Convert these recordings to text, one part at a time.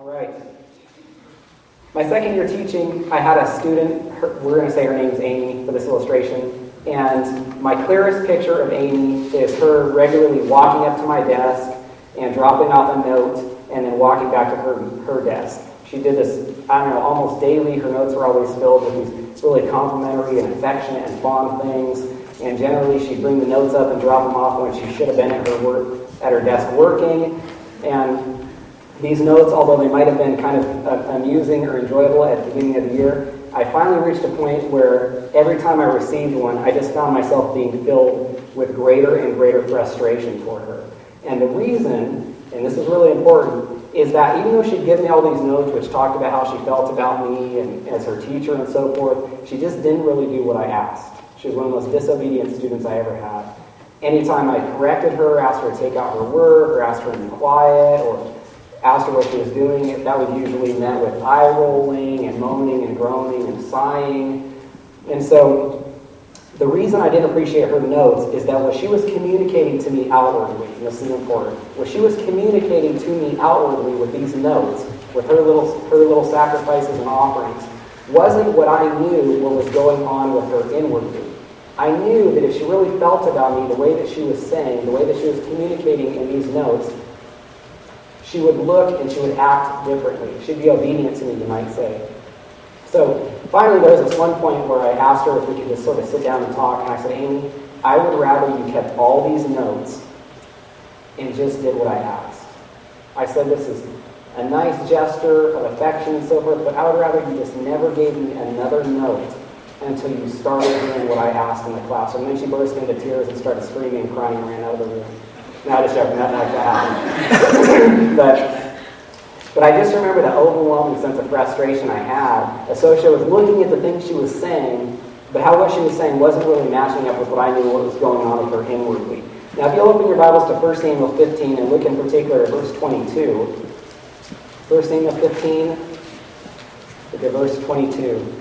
All right. My second year teaching, I had a student, we're going to say her name's Amy for this illustration, and my clearest picture of Amy is her regularly walking up to my desk and dropping off a note and then walking back to her desk. She did this, almost daily. Her notes were always filled with these really complimentary and affectionate and fond things, and generally she'd bring the notes up and drop them off when she should have been at her desk working. And these notes, although they might have been kind of amusing or enjoyable at the beginning of the year, I finally reached a point where every time I received one, I just found myself being filled with greater and greater frustration toward her. And the reason, and this is really important, is that even though she'd given me all these notes which talked about how she felt about me and as her teacher and so forth, she just didn't really do what I asked. She was one of the most disobedient students I ever had. Anytime I corrected her, asked her to take out her work, or asked her to be quiet, or asked her what she was doing, that was usually met with eye rolling and moaning and groaning and sighing. And so the reason I didn't appreciate her notes is that what she was communicating to me outwardly, and this is important, what she was communicating to me outwardly with these notes, with her little sacrifices and offerings, wasn't what I knew what was going on with her inwardly. I knew that if she really felt about me the way that she was saying, the way that she was communicating in these notes, she would look and she would act differently. She'd be obedient to me, you might say. So finally, there was this one point where I asked her if we could just sort of sit down and talk, and I said, Amy, I would rather you kept all these notes and just did what I asked. I said this is a nice gesture of affection and so forth, but I would rather you just never gave me another note until you started doing what I asked in the classroom. And then she burst into tears and started screaming and crying and ran out of the room. No, just joking, nothing like that happened. But I just remember the overwhelming sense of frustration I had associated with looking at the things she was saying, but how what she was saying wasn't really matching up with what I knew what was going on with her inwardly. Now, if you'll open your Bibles to 1 Samuel 15 and look in particular at verse 22. 1 Samuel 15, look at verse 22.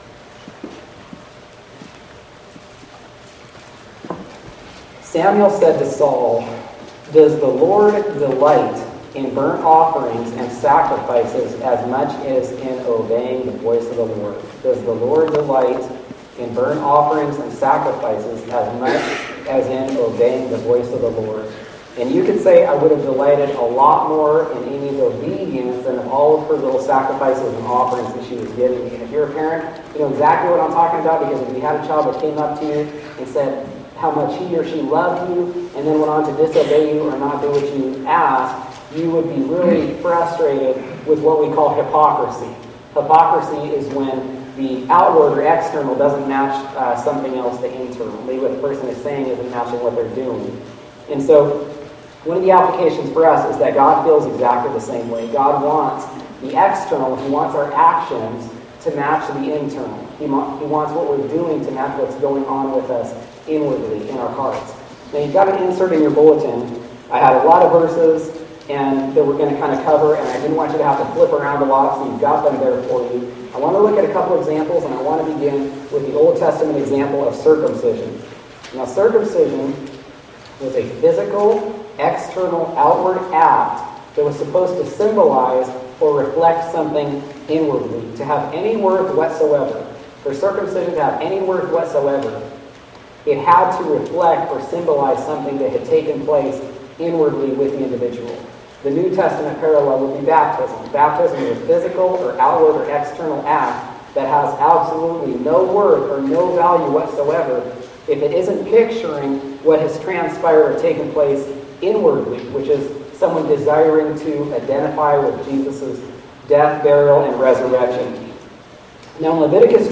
Samuel said to Saul, "Does the Lord delight in burnt offerings and sacrifices as much as in obeying the voice of the Lord?" Does the Lord delight in burnt offerings and sacrifices as much as in obeying the voice of the Lord? And you could say I would have delighted a lot more in Amy's obedience than all of her little sacrifices and offerings that she was giving me. And if you're a parent, you know exactly what I'm talking about, because if you had a child that came up to you and said how much he or she loved you and then went on to disobey you or not do what you asked, you would be really frustrated with what we call hypocrisy. Hypocrisy is when the outward or external doesn't match something else, the internal. Maybe what the person is saying isn't matching what they're doing. And so one of the applications for us is that God feels exactly the same way. God wants the external, He wants our actions to match the internal. He wants what we're doing to match what's going on with us inwardly in our hearts. Now you've got an insert in your bulletin. I had a lot of verses and that we're going to kind of cover, and I didn't want you to have to flip around a lot, so you've got them there for you. I want to look at a couple examples, and I want to begin with the Old Testament example of circumcision. Now circumcision was a physical, external, outward act that was supposed to symbolize or reflect something inwardly, to have any worth whatsoever. For circumcision to have any worth whatsoever, it had to reflect or symbolize something that had taken place inwardly with the individual. The New Testament parallel would be baptism. Baptism is a physical or outward or external act that has absolutely no worth or no value whatsoever if it isn't picturing what has transpired or taken place inwardly, which is someone desiring to identify with Jesus' death, burial, and resurrection. Now in Leviticus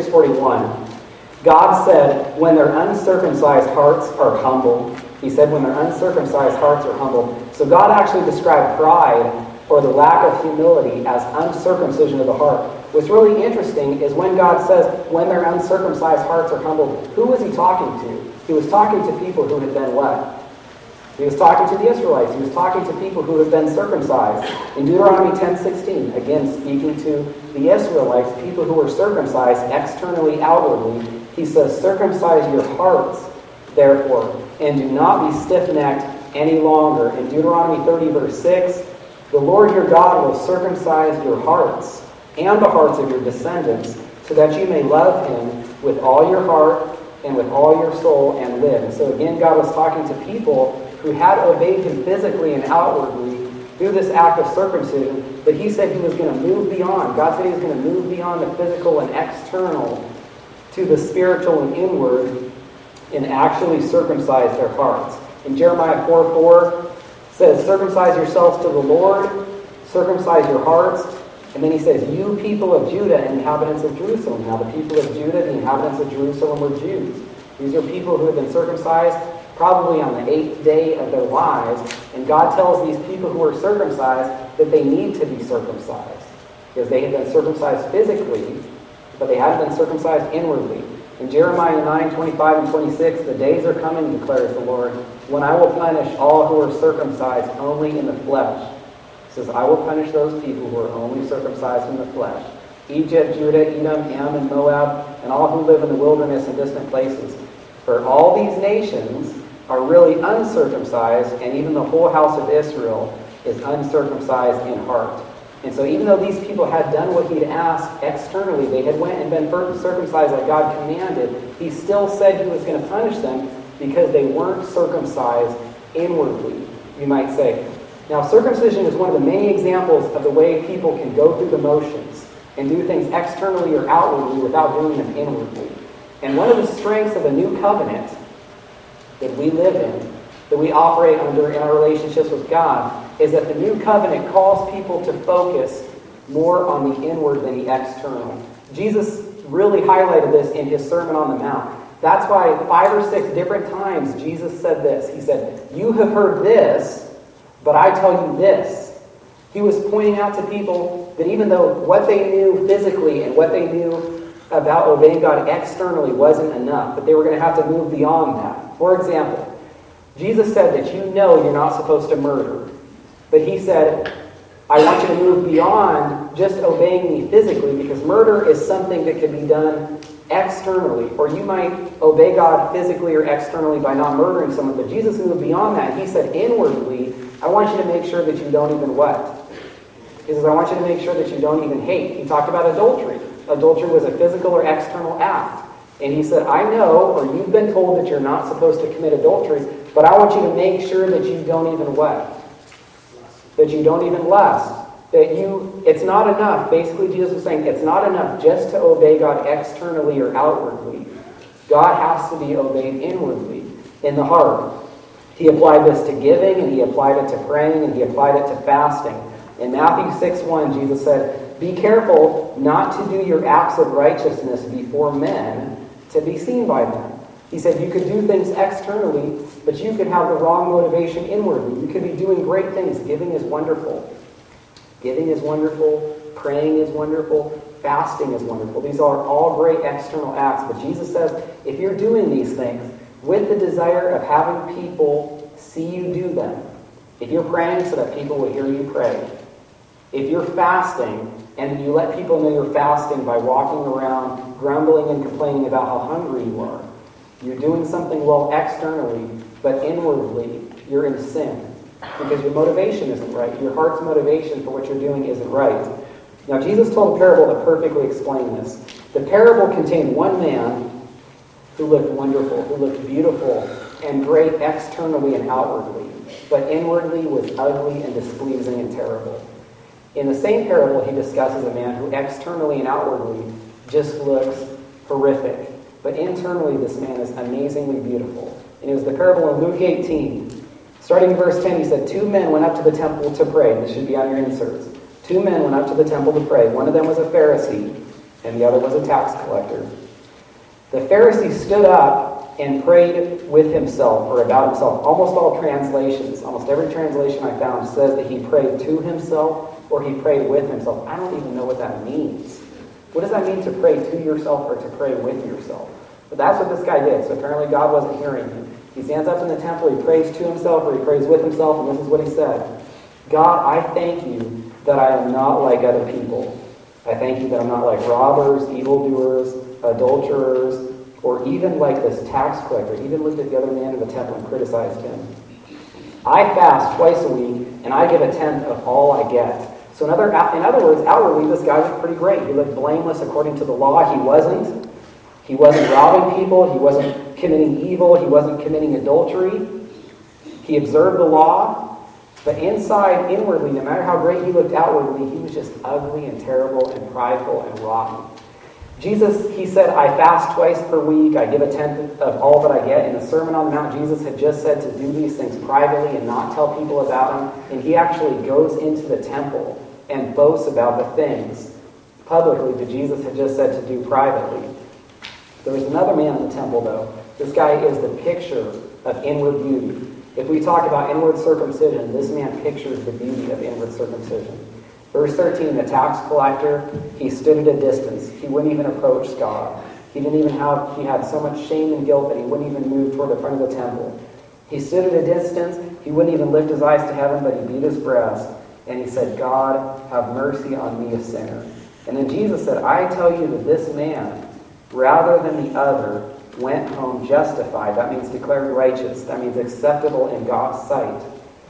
26:41, God said, when their uncircumcised hearts are humble. He said, when their uncircumcised hearts are humble. So God actually described pride or the lack of humility as uncircumcision of the heart. What's really interesting is when God says, when their uncircumcised hearts are humble, who was He talking to? He was talking to people who had been what? He was talking to the Israelites. He was talking to people who had been circumcised. In Deuteronomy 10:16, again speaking to the Israelites, people who were circumcised externally, outwardly, He says, circumcise your hearts, therefore, and do not be stiff-necked any longer. In Deuteronomy 30, verse 6, The Lord your God will circumcise your hearts and the hearts of your descendants, so that you may love him with all your heart and with all your soul and live. And so again, God was talking to people who had obeyed him physically and outwardly through this act of circumcision, but he said he was going to move beyond. God said he was going to move beyond the physical and external to the spiritual and inward and actually circumcise their hearts. In Jeremiah 4:4 says, circumcise yourselves to the Lord, circumcise your hearts. And then he says, you people of Judah, inhabitants of Jerusalem. Now the people of Judah, the inhabitants of Jerusalem, were Jews. These are people who had been circumcised probably on the 8th day of their lives. And God tells these people who are circumcised that they need to be circumcised, because they had been circumcised physically, but they hadn't been circumcised inwardly. In Jeremiah 9:25 and 26, the days are coming, declares the Lord, when I will punish all who are circumcised only in the flesh. It says, I will punish those people who are only circumcised in the flesh. Egypt, Judah, Edom, Ammon, Moab, and all who live in the wilderness and distant places. For all these nations are really uncircumcised, and even the whole house of Israel is uncircumcised in heart. And so even though these people had done what he'd asked externally, they had went and been circumcised like God commanded, he still said he was going to punish them because they weren't circumcised inwardly, you might say. Now, circumcision is one of the many examples of the way people can go through the motions and do things externally or outwardly without doing them inwardly. And one of the strengths of a new covenant that we live in, that we operate under in our relationships with God, is that the new covenant calls people to focus more on the inward than the external. Jesus really highlighted this in his Sermon on the Mount. That's why 5 or 6 different times Jesus said this. He said, you have heard this, but I tell you this. He was pointing out to people that even though what they knew physically and what they knew about obeying God externally wasn't enough, but they were going to have to move beyond that. For example, Jesus said that you know you're not supposed to murder. But he said, I want you to move beyond just obeying me physically, because murder is something that can be done externally. Or you might obey God physically or externally by not murdering someone. But Jesus moved beyond that. He said, inwardly, I want you to make sure that you don't even what? He says, I want you to make sure that you don't even hate. He talked about adultery. Adultery was a physical or external act. And he said, I know, or you've been told that you're not supposed to commit adultery, but I want you to make sure that you don't even what? That you don't even lust. It's not enough. Basically, Jesus was saying it's not enough just to obey God externally or outwardly. God has to be obeyed inwardly, in the heart. He applied this to giving, and he applied it to praying, and he applied it to fasting. In Matthew 6:1, Jesus said, be careful not to do your acts of righteousness before men to be seen by them. He said you could do things externally, but you could have the wrong motivation inwardly. You could be doing great things. Giving is wonderful. Giving is wonderful. Praying is wonderful. Fasting is wonderful. These are all great external acts. But Jesus says, if you're doing these things with the desire of having people see you do them, if you're praying so that people will hear you pray, if you're fasting and you let people know you're fasting by walking around grumbling and complaining about how hungry you are, you're doing something well externally, but inwardly you're in sin because your motivation isn't right. Your heart's motivation for what you're doing isn't right. Now, Jesus told a parable that perfectly explained this. The parable contained one man who looked wonderful, who looked beautiful and great externally and outwardly, but inwardly was ugly and displeasing and terrible. In the same parable, he discusses a man who externally and outwardly just looks horrific. But internally, this man is amazingly beautiful. And it was the parable in Luke 18. Starting in verse 10, he said, 2 men went up to the temple to pray. This should be on your inserts. 2 men went up to the temple to pray. One of them was a Pharisee, and the other was a tax collector. The Pharisee stood up and prayed with himself, or about himself. Almost all translations, almost every translation I found says that he prayed to himself or he prayed with himself. I don't even know what that means. What does that mean to pray to yourself or to pray with yourself? But that's what this guy did. So apparently God wasn't hearing him. He stands up in the temple, he prays to himself or he prays with himself, and this is what he said. God, I thank you that I am not like other people. I thank you that I'm not like robbers, evildoers, adulterers, or even like this tax collector. He even looked at the other man in the temple and criticized him. I fast twice a week, and I give a tenth of all I get. So in other words, outwardly, this guy looked pretty great. He looked blameless according to the law. He wasn't. He wasn't robbing people. He wasn't committing evil. He wasn't committing adultery. He observed the law. But inside, inwardly, no matter how great he looked outwardly, he was just ugly and terrible and prideful and rotten. Jesus, he said, I fast twice per week. I give a tenth of all that I get. In the Sermon on the Mount, Jesus had just said to do these things privately and not tell people about them. And he actually goes into the temple and boasts about the things publicly that Jesus had just said to do privately. There was another man in the temple, though. This guy is the picture of inward beauty. If we talk about inward circumcision, this man pictures the beauty of inward circumcision. Verse 13, the tax collector, he stood at a distance. He wouldn't even approach God. He had so much shame and guilt that he wouldn't even move toward the front of the temple. He stood at a distance. He wouldn't even lift his eyes to heaven, but he beat his breast. And he said, God, have mercy on me, a sinner. And then Jesus said, I tell you that this man, rather than the other, went home justified. That means declared righteous. That means acceptable in God's sight.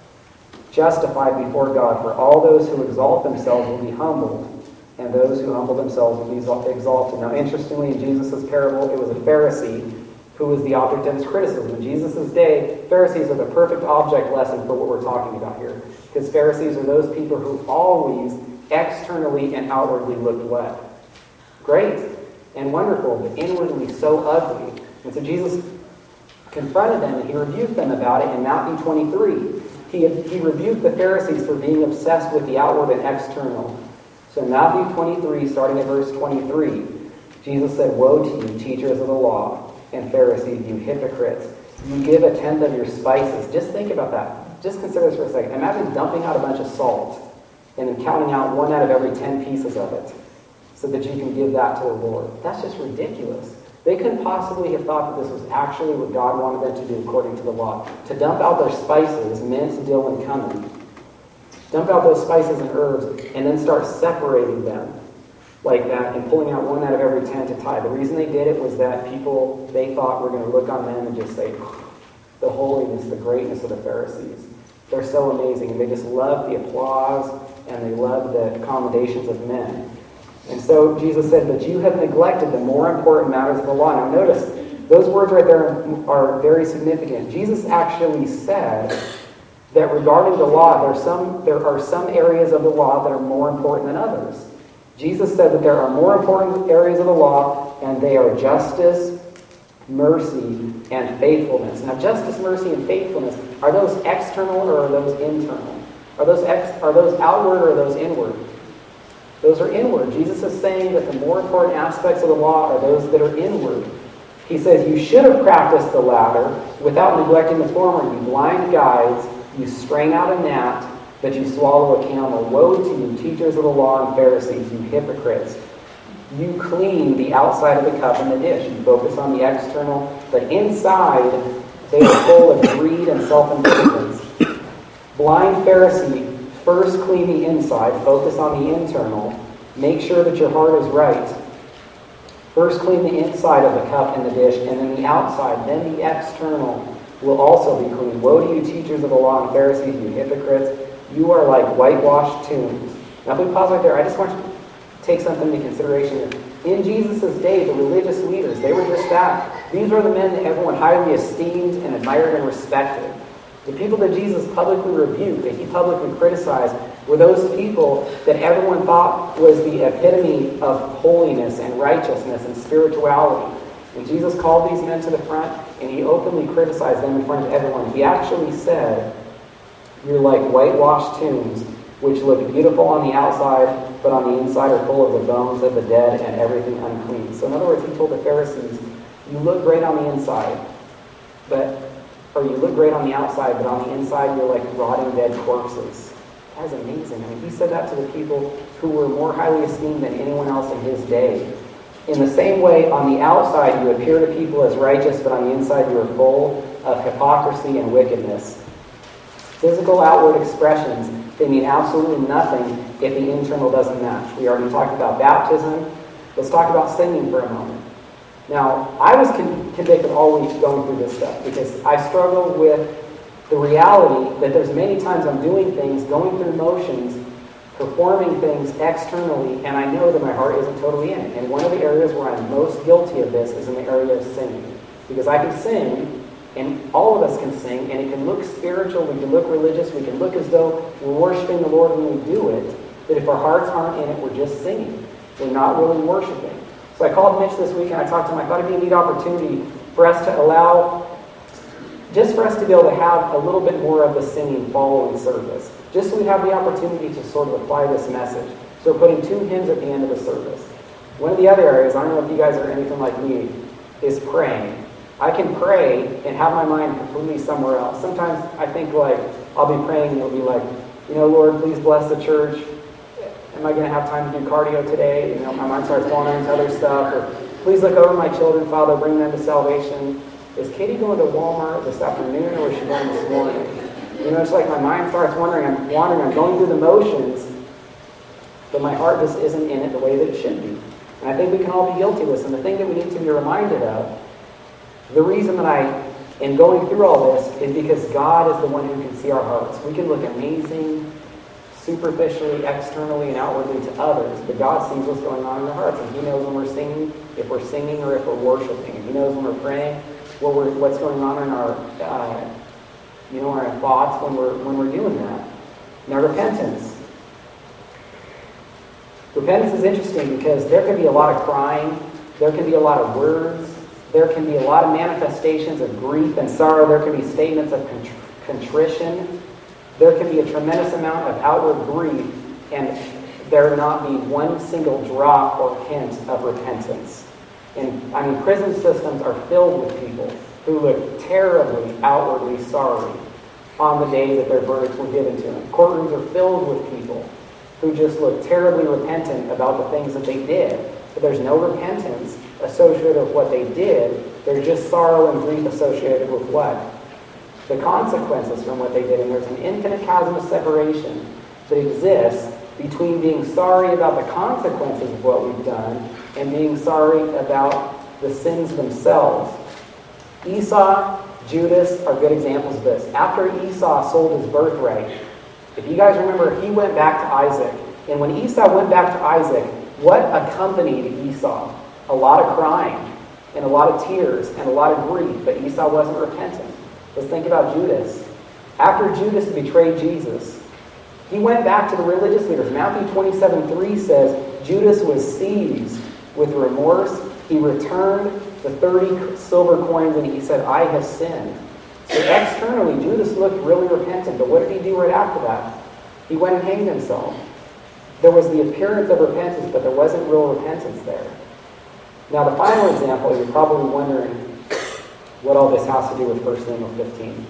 Justified before God. For all those who exalt themselves will be humbled, and those who humble themselves will be exalted. Now, interestingly, in Jesus' parable, it was a Pharisee who was the object of his criticism. In Jesus' day, Pharisees are the perfect object lesson for what we're talking about here. Because Pharisees are those people who always externally and outwardly looked what? Great and wonderful, but inwardly so ugly. And so Jesus confronted them and he rebuked them about it in Matthew 23. He rebuked the Pharisees for being obsessed with the outward and external. So in Matthew 23, starting at verse 23, Jesus said, Woe to you, teachers of the law and Pharisees, you hypocrites! You give a tenth of your spices. Just think about that. Just consider this for a second. Imagine dumping out a bunch of salt and then counting out 1 out of every 10 pieces of it so that you can give that to the Lord. That's just ridiculous. They couldn't possibly have thought that this was actually what God wanted them to do according to the law. To dump out their spices, mint, dill, and cumin. Dump out those spices and herbs and then start separating them like that and pulling out 1 out of every 10 to tithe. The reason they did it was that people, they thought, were going to look on them and just say, the holiness, the greatness of the Pharisees. They're so amazing. And they just love the applause and they love the commendations of men. And so Jesus said, but you have neglected the more important matters of the law. Now notice, those words right there are very significant. Jesus actually said that regarding the law, there are some areas of the law that are more important than others. Jesus said that there are more important areas of the law, and they are justice, mercy, and faithfulness. Now, justice, mercy, and faithfulness, are those external or are those internal? Are those outward or are those inward? Those are inward. Jesus is saying that the more important aspects of the law are those that are inward. He says, you should have practiced the latter without neglecting the former. You blind guides, you strain out a gnat, but you swallow a camel. Woe to you, teachers of the law and Pharisees, you hypocrites! You clean the outside of the cup and the dish. You focus on the external, but inside they are full of greed and self-indulgence. Blind Pharisee, first clean the inside, focus on the internal, make sure that your heart is right. First clean the inside of the cup and the dish, and then the outside, then the external will also be clean. Woe to you, teachers of the law and Pharisees, you hypocrites! You are like whitewashed tombs. Now, if we pause right there, I just want you to take something into consideration. In Jesus' day, the religious leaders, they were just that. These were the men that everyone highly esteemed and admired and respected. The people that Jesus publicly rebuked, that he publicly criticized, were those people that everyone thought was the epitome of holiness and righteousness and spirituality. And Jesus called these men to the front, and he openly criticized them in front of everyone. He actually said, you're like whitewashed tombs, which look beautiful on the outside, but on the inside are full of the bones of the dead and everything unclean. So in other words, he told the Pharisees, you look great on the inside, or you look great on the outside, but on the inside you're like rotting dead corpses. That's amazing. I mean, he said that to the people who were more highly esteemed than anyone else in his day. In the same way, on the outside you appear to people as righteous, but on the inside you are full of hypocrisy and wickedness. Physical outward expressions, they mean absolutely nothing if the internal doesn't match. We already talked about baptism. Let's talk about singing for a moment. Now, I was convicted all week going through this stuff because I struggle with the reality that there's many times I'm doing things, going through motions, performing things externally, and I know that my heart isn't totally in it. And one of the areas where I'm most guilty of this is in the area of singing. Because I can sing, and all of us can sing, and it can look spiritual, we can look religious, we can look as though we're worshiping the Lord when we do it, but if our hearts aren't in it, we're just singing. We're not really worshiping. So I called Mitch this week and I talked to him. I thought it'd be a neat opportunity for us to allow, just for us to be able to have a little bit more of the singing following service. Just so we have the opportunity to sort of apply this message. So we're putting 2 hymns at the end of the service. One of the other areas, I don't know if you guys are anything like me, is praying. I can pray and have my mind completely somewhere else. Sometimes I think like, I'll be praying and it'll be like, Lord, please bless the church. Am I going to have time to do cardio today? My mind starts wandering into other stuff. Or please look over my children, Father, bring them to salvation. Is Katie going to Walmart this afternoon or is she going this morning? It's like my mind starts wandering. I'm going through the motions, but my heart just isn't in it the way that it should be. And I think we can all be guilty of this. And the thing that we need to be reminded of, the reason that I am going through all this is because God is the one who can see our hearts. We can look amazing, superficially, externally, and outwardly to others, but God sees what's going on in our hearts, and He knows when we're singing, if we're singing or if we're worshiping. And He knows when we're praying, what's going on in our, our thoughts when we're doing that. Now, repentance. Repentance is interesting because there can be a lot of crying, there can be a lot of words, there can be a lot of manifestations of grief and sorrow, there can be statements of contrition. There can be a tremendous amount of outward grief, and there not be one single drop or hint of repentance. And prison systems are filled with people who look terribly outwardly sorry on the day that their verdicts were given to them. Courtrooms are filled with people who just look terribly repentant about the things that they did. But there's no repentance associated with what they did. There's just sorrow and grief associated with what? The consequences from what they did. And there's an infinite chasm of separation that exists between being sorry about the consequences of what we've done and being sorry about the sins themselves. Esau, Judas are good examples of this. After Esau sold his birthright, if you guys remember, he went back to Isaac. And when Esau went back to Isaac, what accompanied Esau? A lot of crying and a lot of tears and a lot of grief, but Esau wasn't repentant. Let's think about Judas. After Judas betrayed Jesus, he went back to the religious leaders. Matthew 27:3 says, Judas was seized with remorse. He returned the 30 silver coins and he said, I have sinned. So externally, Judas looked really repentant, but what did he do right after that? He went and hanged himself. There was the appearance of repentance, but there wasn't real repentance there. Now the final example, you're probably wondering what all this has to do with 1 Samuel 15.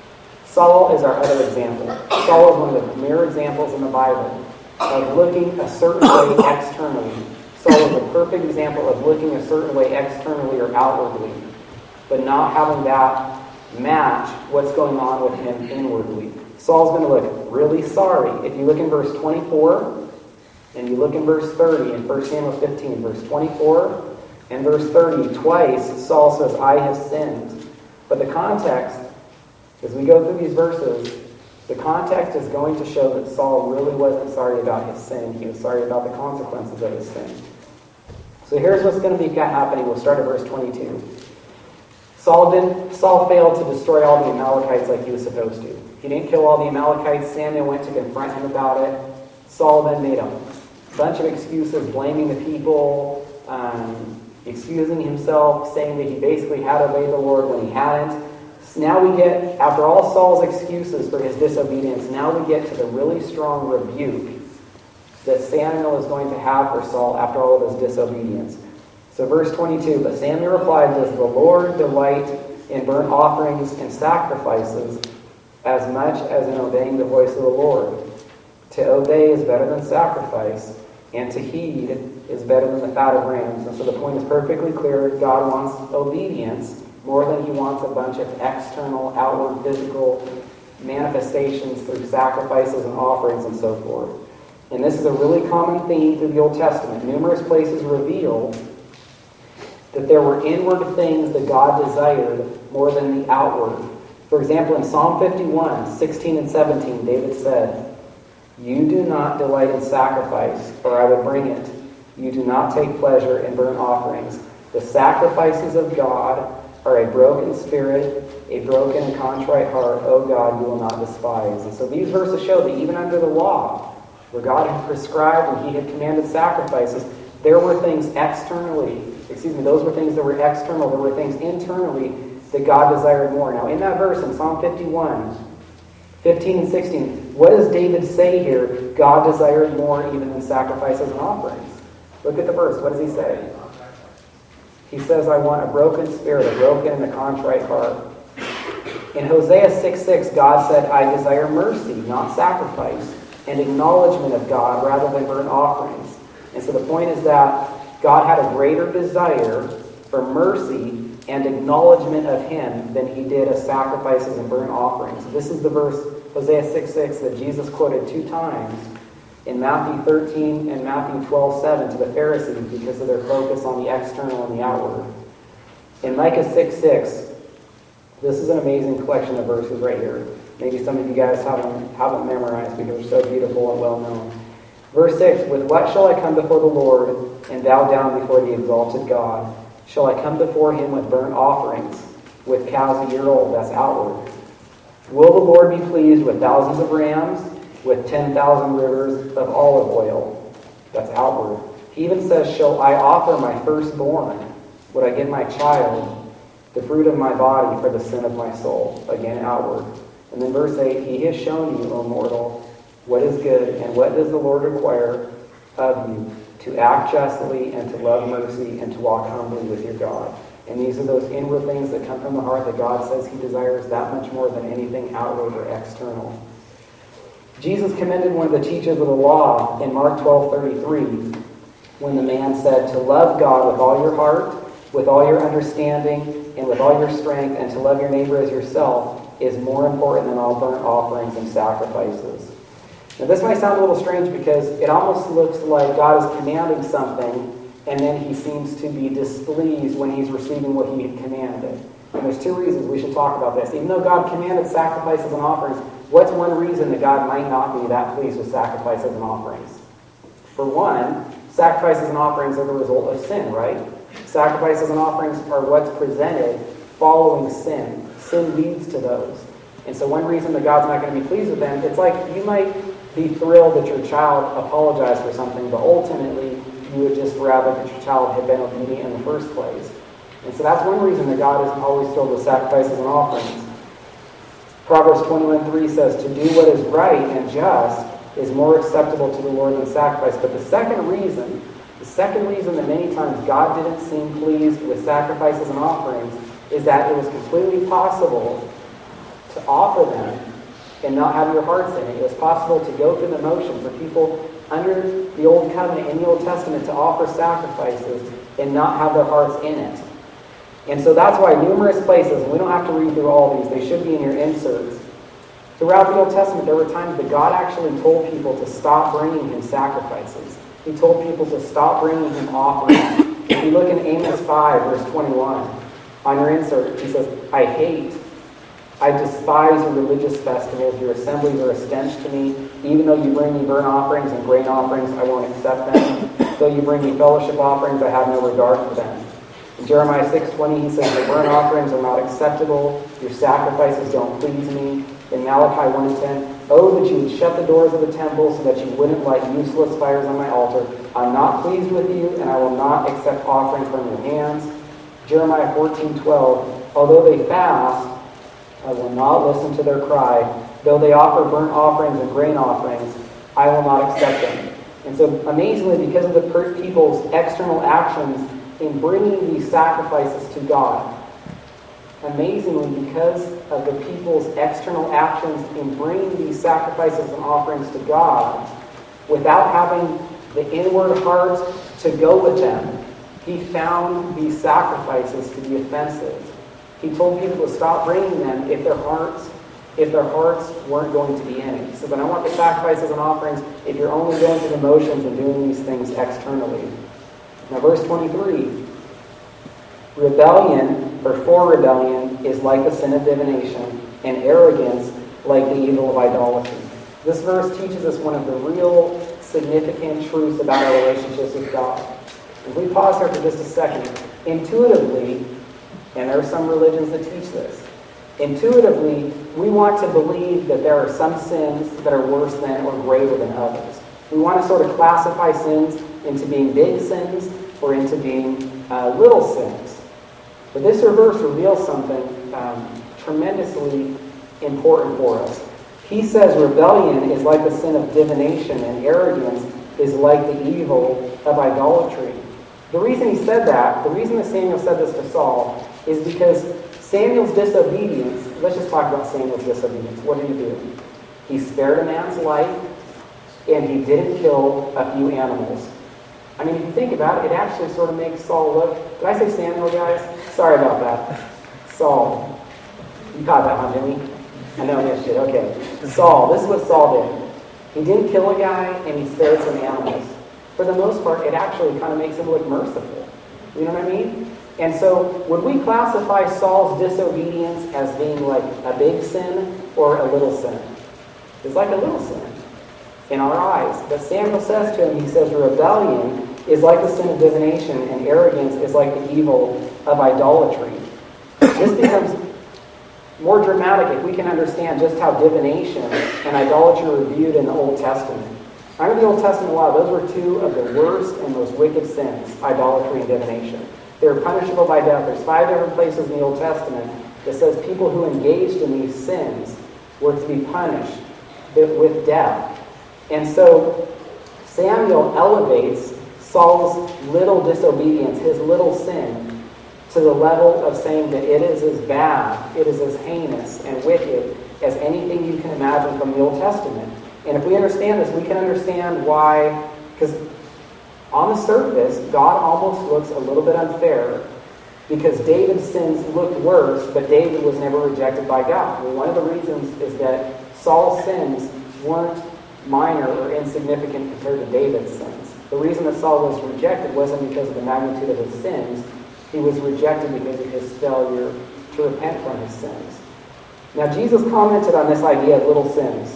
Saul is our other example. Saul is one of the premier examples in the Bible of looking a certain way externally. Saul is a perfect example of looking a certain way externally or outwardly, but not having that match what's going on with him inwardly. Saul's going to look really sorry. If you look in verse 24 and you look in verse 30 in 1 Samuel 15, verse 24 and verse 30, twice Saul says, I have sinned. But the context, as we go through these verses, the context is going to show that Saul really wasn't sorry about his sin. He was sorry about the consequences of his sin. So here's what's going to be happening. We'll start at verse 22. Saul failed to destroy all the Amalekites like he was supposed to. He didn't kill all the Amalekites. Samuel went to confront him about it. Saul then made a bunch of excuses, blaming the people, excusing himself, saying that he basically had obeyed the Lord when he hadn't. So now we get, after all Saul's excuses for his disobedience, now we get to the really strong rebuke that Samuel is going to have for Saul after all of his disobedience. So verse 22, but Samuel replied, does the Lord delight in burnt offerings and sacrifices as much as in obeying the voice of the Lord? To obey is better than sacrifice, and to heed is better than the fat of rams. And so the point is perfectly clear. God wants obedience more than he wants a bunch of external, outward, physical manifestations through sacrifices and offerings and so forth. And this is a really common theme through the Old Testament. Numerous places reveal that there were inward things that God desired more than the outward. For example, in Psalm 51, 16 and 17, David said, "You do not delight in sacrifice, or I would bring it. You do not take pleasure in burnt offerings. The sacrifices of God are a broken spirit, a broken and contrite heart. O God, you will not despise." And so these verses show that even under the law, where God had prescribed and he had commanded sacrifices, there were things those were things that were external. There were things internally that God desired more. Now, in that verse, in Psalm 51, 15 and 16, what does David say here? God desired more even than sacrifices and offerings. Look at the verse. What does he say? He says, "I want a broken spirit, a broken and a contrite heart." In Hosea 6:6, God said, "I desire mercy, not sacrifice, and acknowledgement of God rather than burnt offerings." And so the point is that God had a greater desire for mercy and acknowledgement of him than he did of sacrifices and burnt offerings. This is the verse, Hosea 6:6, that Jesus quoted 2 times in Matthew 13 and Matthew 12:7 to the Pharisees because of their focus on the external and the outward. In Micah 6:6, this is an amazing collection of verses right here. Maybe some of you guys haven't memorized because they're so beautiful and well known. Verse 6, "With what shall I come before the Lord and bow down before the exalted God? Shall I come before him with burnt offerings, with cows a year old?" That's outward. "Will the Lord be pleased with thousands of rams, with 10,000 rivers of olive oil?" That's outward. He even says, "Shall I offer my firstborn? Would I give my child, the fruit of my body, for the sin of my soul?" Again, outward. And then verse 8, "He has shown you, O mortal, what is good, and what does the Lord require of you? To act justly, and to love mercy, and to walk humbly with your God." And these are those inward things that come from the heart that God says he desires that much more than anything outward or external. Jesus commended one of the teachers of the law in Mark 12:33 when the man said, "To love God with all your heart, with all your understanding, and with all your strength, and to love your neighbor as yourself is more important than all burnt offerings and sacrifices." Now this might sound a little strange because it almost looks like God is commanding something and then he seems to be displeased when he's receiving what he had commanded. And there's 2 reasons we should talk about this. Even though God commanded sacrifices and offerings, what's one reason that God might not be that pleased with sacrifices and offerings? For one, sacrifices and offerings are the result of sin, right? Sacrifices and offerings are what's presented following sin. Sin leads to those. And so one reason that God's not going to be pleased with them, it's like you might be thrilled that your child apologized for something, but ultimately you would just rather that your child had been obedient in the first place. And so that's one reason that God isn't always filled with sacrifices and offerings. Proverbs 21:3 says, "To do what is right and just is more acceptable to the Lord than sacrifice." But the second reason that many times God didn't seem pleased with sacrifices and offerings is that it was completely possible to offer them and not have your hearts in it. It was possible to go through the motion for people under the Old Covenant in the Old Testament to offer sacrifices and not have their hearts in it. And so that's why numerous places, and we don't have to read through all these, they should be in your inserts. Throughout the Old Testament, there were times that God actually told people to stop bringing him sacrifices. He told people to stop bringing him offerings. If you look in Amos 5, verse 21, on your insert, he says, I despise your religious festivals. Your assemblies are a stench to me. Even though you bring me burnt offerings and grain offerings, I won't accept them. Though you bring me fellowship offerings, I have no regard for them. In Jeremiah 6:20, he says, your burnt offerings are not acceptable. Your sacrifices don't please me. In Malachi 1:10, oh, that you would shut the doors of the temple so that you wouldn't light useless fires on my altar. I'm not pleased with you, and I will not accept offerings from your hands. Jeremiah 14:12, although they fast, I will not listen to their cry. Though they offer burnt offerings and grain offerings, I will not accept them. And so, amazingly, because of the people's external actions in bringing these sacrifices to God, amazingly, because of the people's external actions in bringing these sacrifices and offerings to God, without having the inward heart to go with them, he found these sacrifices to be offensive. He told people to stop bringing them if their hearts weren't going to be in it. He said, but I want the sacrifices and offerings if you're only going through the motions and doing these things externally. Now verse 23, rebellion is like the sin of divination, and arrogance like the evil of idolatry. This verse teaches us one of the real significant truths about our relationships with God. If we pause here for just a second, intuitively, and there are some religions that teach this, intuitively, we want to believe that there are some sins that are worse than or greater than others. We want to sort of classify sins into being big sins or into being little sins. But this verse reveals something tremendously important for us. He says rebellion is like the sin of divination, and arrogance is like the evil of idolatry. The reason he said that, the reason that Samuel said this to Saul, is because Samuel's disobedience, let's just talk about Samuel's disobedience. What did he do? He spared a man's life, and he didn't kill a few animals. I mean, if you think about it, it actually sort of makes Saul look... Did I say Samuel, guys? Sorry about that. Saul. You caught that one, Jimmy? I know, yes, shit. Okay. Saul. This is what Saul did. He didn't kill a guy, and he spared some animals. For the most part, it actually kind of makes him look merciful. You know what I mean? And so, would we classify Saul's disobedience as being like a big sin or a little sin? It's like a little sin in our eyes. But Samuel says to him, he says, rebellion is like the sin of divination, and arrogance is like the evil of idolatry. This becomes more dramatic if we can understand just how divination and idolatry were viewed in the Old Testament. I remember the Old Testament law, those were two of the worst and most wicked sins, idolatry and divination. They were punishable by death. There's 5 different places in the Old Testament that says people who engaged in these sins were to be punished with death. And so Samuel elevates Saul's little disobedience, his little sin, to the level of saying that it is as bad, it is as heinous and wicked as anything you can imagine from the Old Testament. And if we understand this, we can understand why, because on the surface, God almost looks a little bit unfair because David's sins looked worse, but David was never rejected by God. Well, one of the reasons is that Saul's sins weren't minor or insignificant compared to David's sins. The reason that Saul was rejected wasn't because of the magnitude of his sins. He was rejected because of his failure to repent from his sins. Now, Jesus commented on this idea of little sins.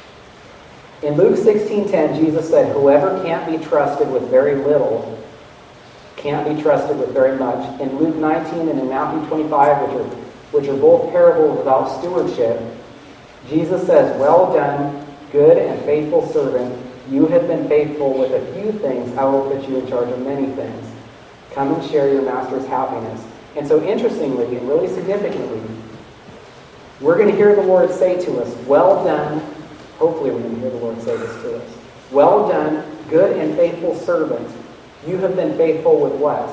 In Luke 16:10, Jesus said, whoever can't be trusted with very little can't be trusted with very much. In Luke 19 and in Matthew 25, which are both parables about stewardship, Jesus says, well done, good and faithful servant. You have been faithful with a few things. I will put you in charge of many things. Come and share your master's happiness. And so interestingly and really significantly, we're going to hear the Lord say to us, well done. Hopefully we're going to hear the Lord say this to us. Well done, good and faithful servant. You have been faithful with what?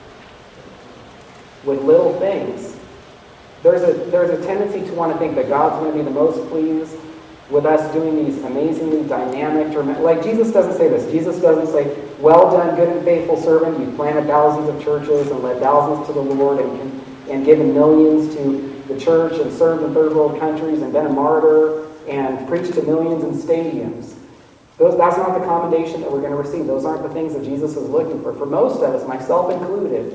With little things. There's a tendency to want to think that God's going to be the most pleased with us doing these amazingly dynamic, like Jesus doesn't say this. Jesus doesn't say, well done, good and faithful servant. You've planted thousands of churches and led thousands to the Lord and given millions to the church and served in third world countries and been a martyr and preached to millions in stadiums. That's not the commendation that we're going to receive. Those aren't the things that Jesus is looking for. For most of us, myself included,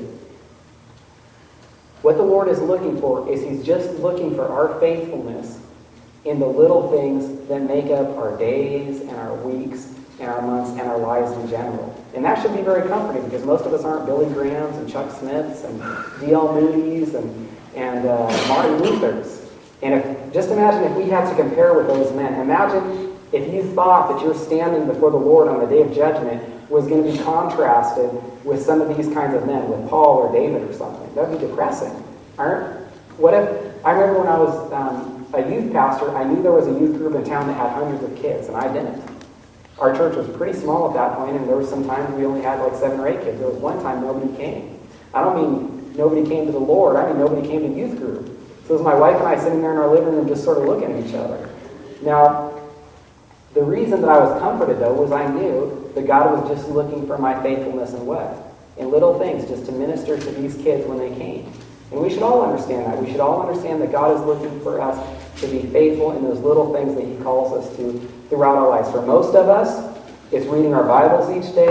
what the Lord is looking for is He's just looking for our faithfulness in the little things that make up our days and our weeks and our months and our lives in general. And that should be very comforting because most of us aren't Billy Grahams and Chuck Smiths and D.L. Moody's and Martin Luthers. And just imagine if we had to compare with those men. Imagine if you thought that your standing before the Lord on the day of judgment was going to be contrasted with some of these kinds of men, with Paul or David or something. That would be depressing. What if, I remember when I was a youth pastor, I knew there was a youth group in town that had hundreds of kids, and I didn't. Our church was pretty small at that point, and there were some times we only had like 7 or 8 kids. There was one time nobody came. I don't mean nobody came to the Lord, I mean nobody came to youth group. So it was my wife and I sitting there in our living room just sort of looking at each other. Now, the reason that I was comforted, though, was I knew that God was just looking for my faithfulness in what? In little things, just to minister to these kids when they came. And we should all understand that. We should all understand that God is looking for us to be faithful in those little things that He calls us to throughout our lives. For most of us, it's reading our Bibles each day.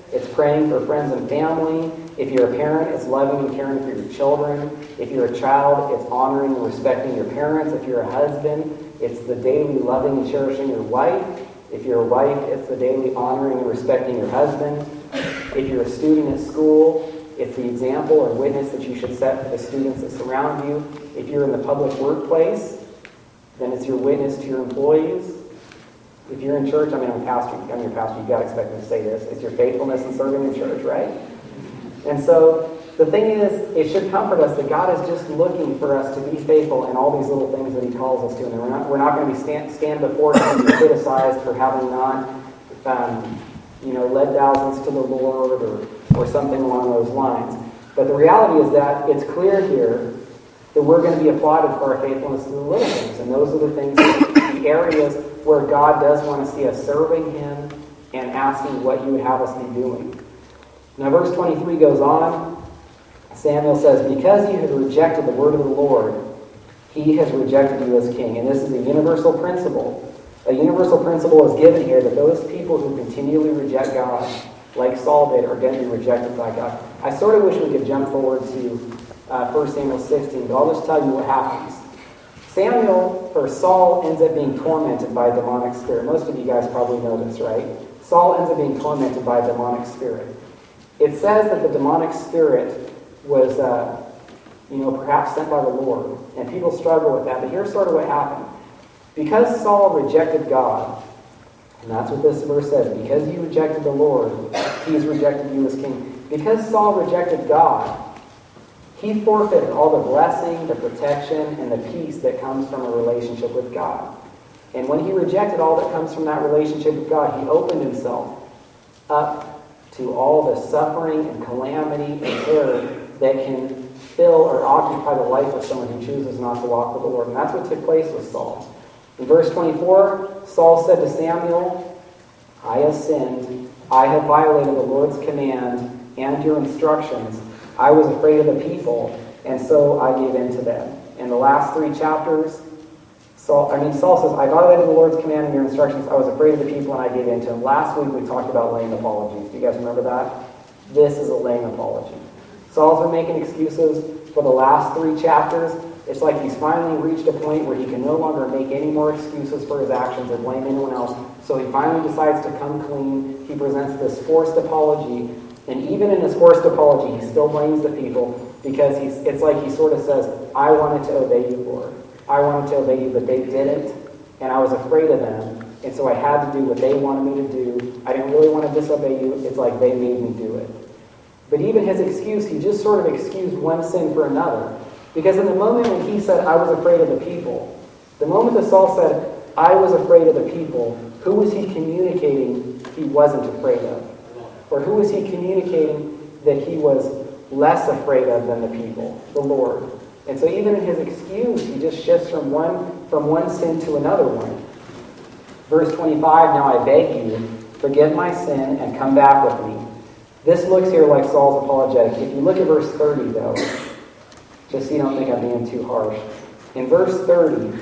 it's praying for friends and family. If you're a parent, it's loving and caring for your children. If you're a child, it's honoring and respecting your parents. If you're a husband, it's the daily loving and cherishing your wife. If you're a wife, it's the daily honoring and respecting your husband. If you're a student at school, it's the example or witness that you should set for the students that surround you. If you're in the public workplace, then it's your witness to your employees. If you're in church, I'm your pastor, you've got to expect me to say this. It's your faithfulness in serving in church, right? And so the thing is, it should comfort us that God is just looking for us to be faithful in all these little things that he calls us to. And we're not going to be stand before him and be criticized for having not led thousands to the Lord or something along those lines. But the reality is that it's clear here that we're going to be applauded for our faithfulness to the little things. And those are the things, the areas where God does want to see us serving him and asking what you would have us be doing. Now verse 23 goes on. Samuel says, because you have rejected the word of the Lord, he has rejected you as king. And this is a universal principle. A universal principle is given here that those people who continually reject God, like Saul did, are going to be rejected by God. I sort of wish we could jump forward to 1 Samuel 16, but I'll just tell you what happens. Saul ends up being tormented by a demonic spirit. Most of you guys probably know this, right? Saul ends up being tormented by a demonic spirit. It says that the demonic spirit was, perhaps sent by the Lord. And people struggle with that. But here's sort of what happened. Because Saul rejected God, and that's what this verse says, because you rejected the Lord, he's rejected you as king. Because Saul rejected God, he forfeited all the blessing, the protection, and the peace that comes from a relationship with God. And when he rejected all that comes from that relationship with God, he opened himself up to all the suffering and calamity and terror that can fill or occupy the life of someone who chooses not to walk with the Lord. And that's what took place with Saul. In verse 24, Saul said to Samuel, I have sinned. I have violated the Lord's command and your instructions. I was afraid of the people, and so I gave in to them. In the last 3 chapters, Saul says, I violated the Lord's command and your instructions. I was afraid of the people, and I gave in to them. Last week we talked about laying apologies. Do you guys remember that? This is a laying apology. Saul's been making excuses for the last 3 chapters. It's like he's finally reached a point where he can no longer make any more excuses for his actions or blame anyone else. So he finally decides to come clean. He presents this forced apology. And even in his forced apology, he still blames the people because it's like he sort of says, I wanted to obey you, Lord. I wanted to obey you, but they didn't. And I was afraid of them. And so I had to do what they wanted me to do. I didn't really want to disobey you. It's like they made me do it. But even his excuse, he just sort of excused one sin for another. Because in the moment when he said, I was afraid of the people, the moment that Saul said, I was afraid of the people, who was he communicating he wasn't afraid of? Or who was he communicating that he was less afraid of than the people? The Lord. And so even in his excuse, he just shifts from one sin to another one. Verse 25, now I beg you, forgive my sin and come back with me. This looks here like Saul's apologetic. If you look at verse 30, though, just so you don't think I'm being too harsh. In verse 30,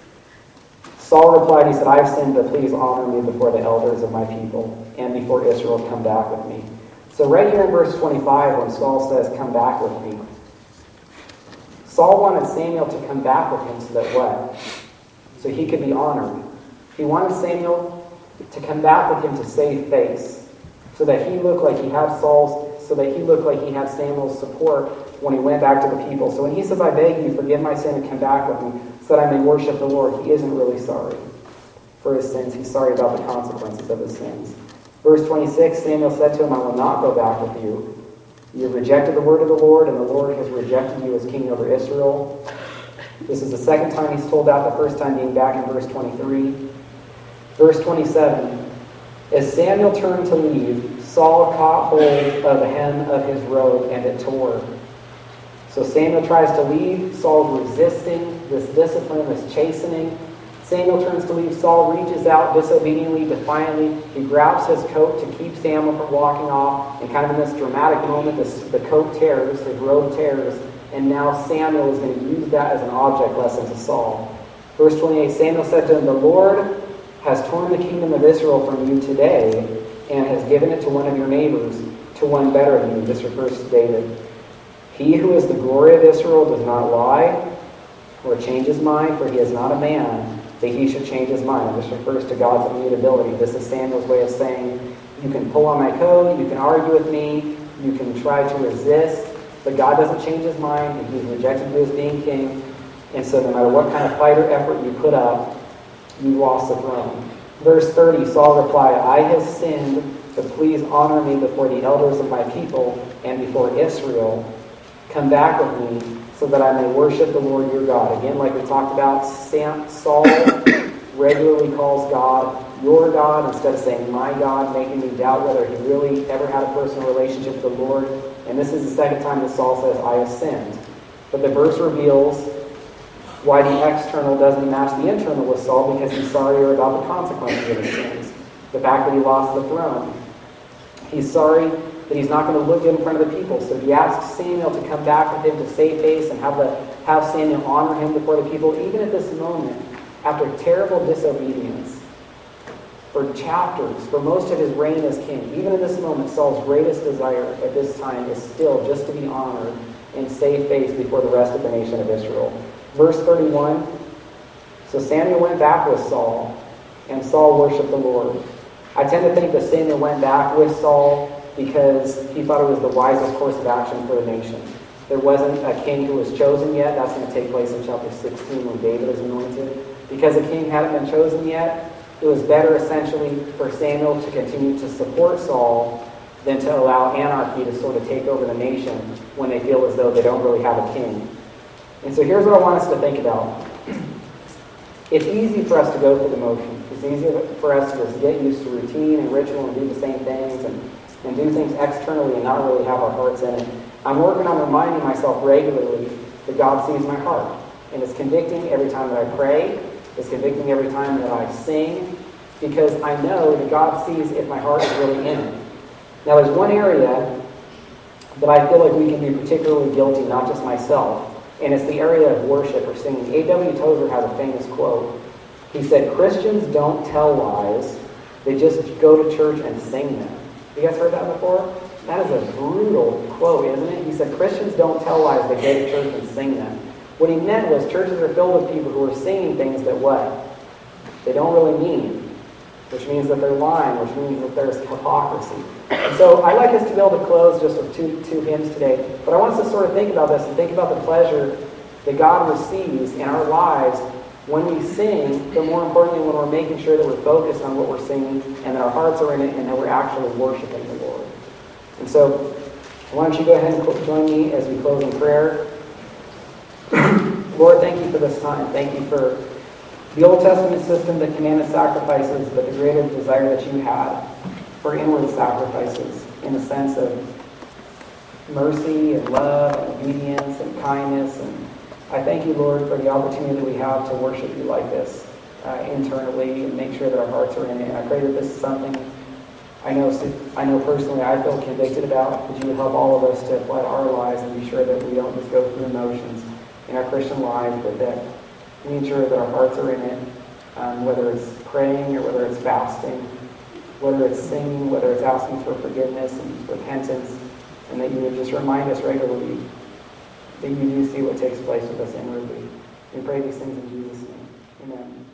Saul replied, he said, I have sinned, but please honor me before the elders of my people and before Israel, come back with me. So right here in verse 25, when Saul says, come back with me, Saul wanted Samuel to come back with him so that what? So he could be honored. He wanted Samuel to come back with him to save face, so that he looked like he had Samuel's support when he went back to the people. So when he says, I beg you, forgive my sin and come back with me, so that I may worship the Lord, he isn't really sorry for his sins. He's sorry about the consequences of his sins. Verse 26, Samuel said to him, I will not go back with you. You have rejected the word of the Lord, and the Lord has rejected you as king over Israel. This is the second time he's told that, the first time being back in verse 23. Verse 27, as Samuel turned to leave, Saul caught hold of the hem of his robe, and it tore. So Samuel tries to leave. Saul's resisting this discipline, this chastening. Samuel turns to leave. Saul reaches out disobediently, defiantly. He grabs his coat to keep Samuel from walking off. And kind of in this dramatic moment, the coat tears, his robe tears. And now Samuel is going to use that as an object lesson to Saul. Verse 28, Samuel said to him, the Lord has torn the kingdom of Israel from you today, and has given it to one of your neighbors, to one better than you. This refers to David. He who is the glory of Israel does not lie or change his mind, for he is not a man that he should change his mind. This refers to God's immutability. This is Samuel's way of saying, you can pull on my coat, you can argue with me, you can try to resist, but God doesn't change his mind, and he's rejected you as being king. And so no matter what kind of fight or effort you put up, you lost the throne. Verse 30, Saul replied, I have sinned, but please honor me before the elders of my people and before Israel. Come back with me so that I may worship the Lord your God. Again, like we talked about, Saul regularly calls God your God instead of saying my God, making me doubt whether he really ever had a personal relationship with the Lord. And this is the second time that Saul says, I have sinned. But the verse reveals why the external doesn't match the internal with Saul, because he's sorrier about the consequences of his sins. The fact that he lost the throne. He's sorry that he's not going to look good in front of the people. So he asks Samuel to come back with him to save face and have Samuel honor him before the people, even at this moment, after terrible disobedience. For chapters, for most of his reign as king, even in this moment, Saul's greatest desire at this time is still just to be honored and save face before the rest of the nation of Israel. Verse 31, so Samuel went back with Saul, and Saul worshipped the Lord. I tend to think that Samuel went back with Saul because he thought it was the wisest course of action for the nation. There wasn't a king who was chosen yet. That's going to take place in chapter 16 when David is anointed. Because a king hadn't been chosen yet, it was better essentially for Samuel to continue to support Saul than to allow anarchy to sort of take over the nation when they feel as though they don't really have a king. And so here's what I want us to think about. It's easy for us to go through the motions. It's easy for us to just get used to routine and ritual and do the same things and do things externally and not really have our hearts in it. I'm working on reminding myself regularly that God sees my heart. And it's convicting every time that I pray. It's convicting every time that I sing, because I know that God sees if my heart is really in it. Now there's one area that I feel like we can be particularly guilty, not just myself, and it's the area of worship or singing. A.W. Tozer has a famous quote. He said, Christians don't tell lies, they just go to church and sing them. You guys heard that before? That is a brutal quote, isn't it? He said, Christians don't tell lies, they go to church and sing them. What he meant was churches are filled with people who are singing things that what? They don't really mean, which means that they're lying, which means that there's hypocrisy. And so I'd like us to be able to close just with two hymns today, but I want us to sort of think about this and think about the pleasure that God receives in our lives when we sing, but more importantly when we're making sure that we're focused on what we're singing and that our hearts are in it and that we're actually worshiping the Lord. And so why don't you go ahead and join me as we close in prayer. Lord, thank you for this time. Thank you for the Old Testament system that commanded sacrifices, but the greater desire that you had for inward sacrifices in the sense of mercy and love and obedience and kindness. And I thank you, Lord, for the opportunity that we have to worship you like this internally and make sure that our hearts are in it. And I pray that this is something I know personally I feel convicted about, that you would help all of us to apply to our lives and be sure that we don't just go through the motions in our Christian lives, but that we ensure that our hearts are in it, whether it's praying or whether it's fasting, whether it's singing, whether it's asking for forgiveness and repentance, and that you would just remind us regularly that you do see what takes place with us inwardly. We pray these things in Jesus' name. Amen.